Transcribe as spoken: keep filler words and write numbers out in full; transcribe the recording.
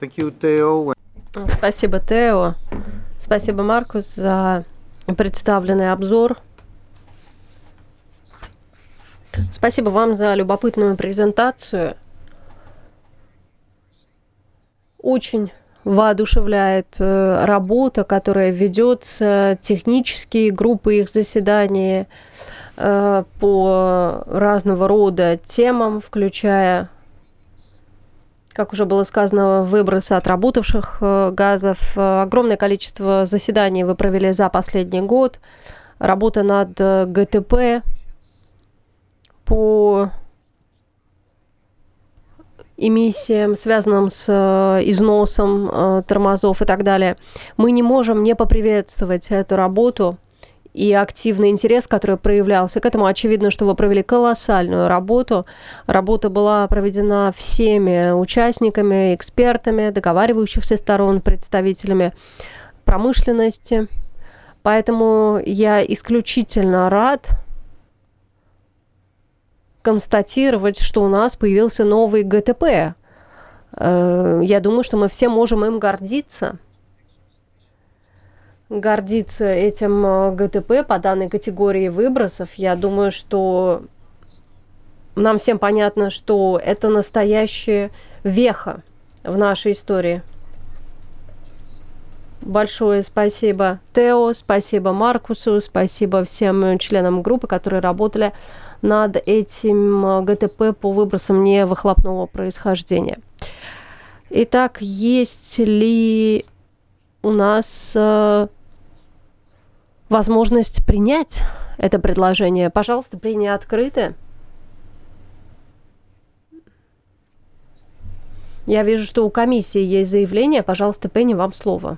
Thank you, Theo. Спасибо, Тео. Спасибо, Маркус, за представленный обзор. Спасибо вам за любопытную презентацию. Очень воодушевляет э, работа, которая ведется, технические группы, их заседания э, по разного рода темам, включая, как уже было сказано, выбросы отработавших э, газов. Э, огромное количество заседаний вы провели за последний год. Работа над э, ГТП по эмиссиям, связанным с э, износом э, тормозов и так далее. Мы не можем не поприветствовать эту работу и активный интерес, который проявлялся. К этому очевидно, что вы провели колоссальную работу. Работа была проведена всеми участниками, экспертами, договаривающихся сторон, представителями промышленности. Поэтому я исключительно рад констатировать, что у нас появился новый ГТП. Я думаю, что мы все можем им гордиться. Гордиться этим ГТП по данной категории выбросов. Я думаю, что нам всем понятно, что это настоящая веха в нашей истории. Большое спасибо Тео, спасибо Маркусу, спасибо всем членам группы, которые работали над этим ГТП по выбросам невыхлопного происхождения. Итак, есть ли у нас э, возможность принять это предложение? Пожалуйста, прения открыты. Я вижу, что у комиссии есть заявление. Пожалуйста, Пенни, вам слово.